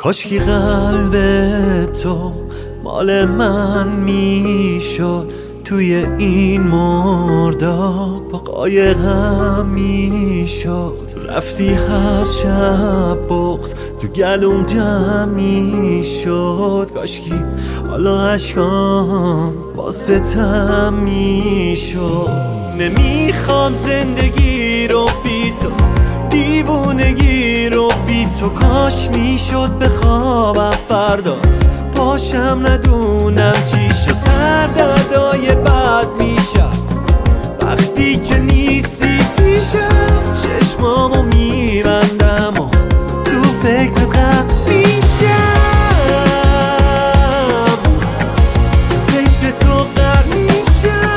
کاشکی قلب تو مال من میشد، توی این مرداب قایقم میشد. رفتی هر شب بغض تو گلوم جمع میشد، کاشکی حالا عشقام واسه تم میشد. نمیخوام زندگی رو بی تو، دیوونگی رو بی تو. کاش میشد بخوابم فردا پاشم ندونم چی شد. سردردای بد میشم وقتی که نیستی پیشم. چشمامو میبندم و تو فکر غم میشم، تو فکر تو غم میشم.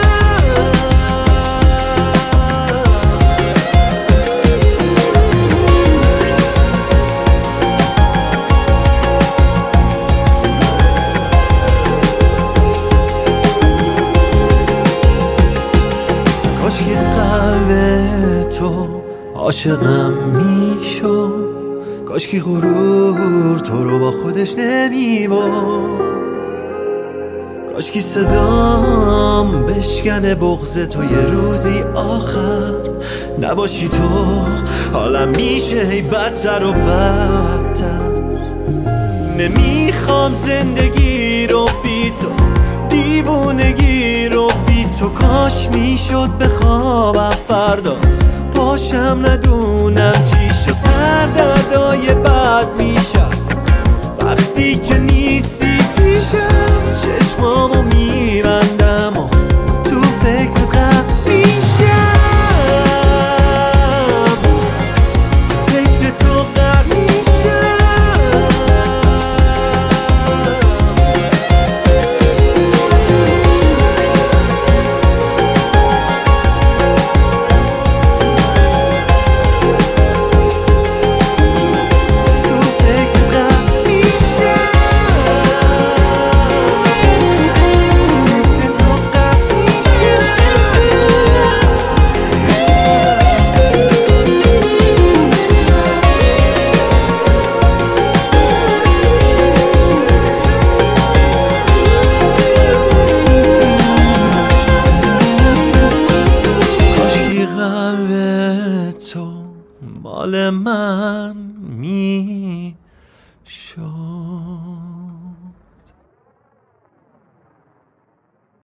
کاشکی قلب تو عاشقم میشد، کاشکی غرور تو رو با خودش نمیبرد. کاشکی صدام بشکنه بغض تو یه روزی آخر نباشی تو. حالم میشه هی بدتر و بدتر. نمیخوام زندگی رو بی تو، دیوونگی رو بی تو. کاش میشد بخوابم فردا پاشم ندونم چی شد. سردردای بد میشم وقتی که